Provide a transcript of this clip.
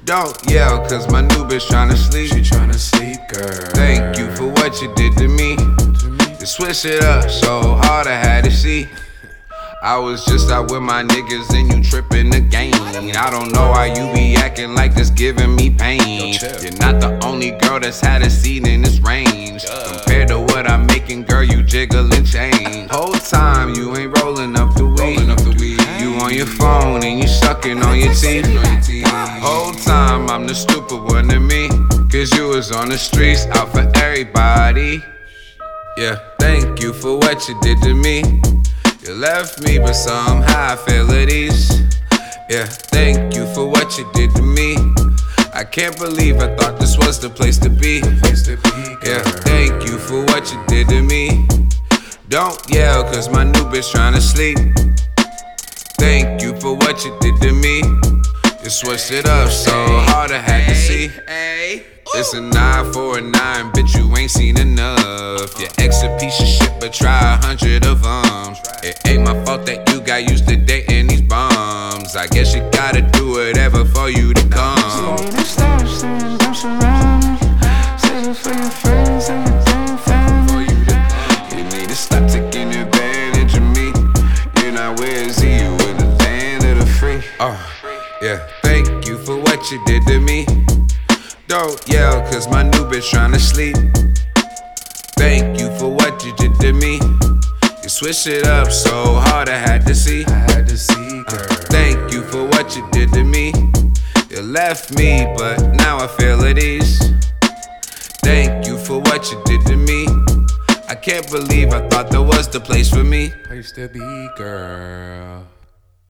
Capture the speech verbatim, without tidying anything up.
Don't yell, cause my new bitch tryna sleep. She tryna sleep, girl. Thank you for what you did to me. You switch it up so hard I had to see. I was just out with my niggas and you trippin' again. I don't know why you be acting like this giving me pain. You're not the only girl that's had a seat in this range. Compared to what I'm making, girl, you jiggle and change. Whole time you ain't rolling up the weed. You on your phone and you sucking on your teeth. Whole time I'm the stupid one to me, cause you was on the streets out for everybody. Yeah, thank you for what you did to me. You left me, but somehow I feel at ease. Yeah, thank you for what you did to me. I can't believe I thought this was the place to be. Yeah, thank you for what you did to me. Don't yell, cause my new bitch tryna sleep. Thank you for what you did to me. You switched it up so hard I had to see. It's a nine for a nine, bitch, you ain't seen enough. Your ex a piece of shit, but try a hundred of them. It ain't my fault that you got used to dating these bums. I guess you gotta do whatever for you to come. Stop saying don't surround me. Save it for your friends and your damn family. You need to stop taking advantage of me. You're not where is he, you in the land of the free. Oh, yeah, thank you for what you did to me. Don't yell, cause my new bitch tryna sleep. Thank you for what you did to me. You switched it up so hard I had to see. I had to see, girl. Uh, thank you for what you did to me. You left me, but now I feel at ease. Thank you for what you did to me. I can't believe I thought there was the place for me. Place to be, girl.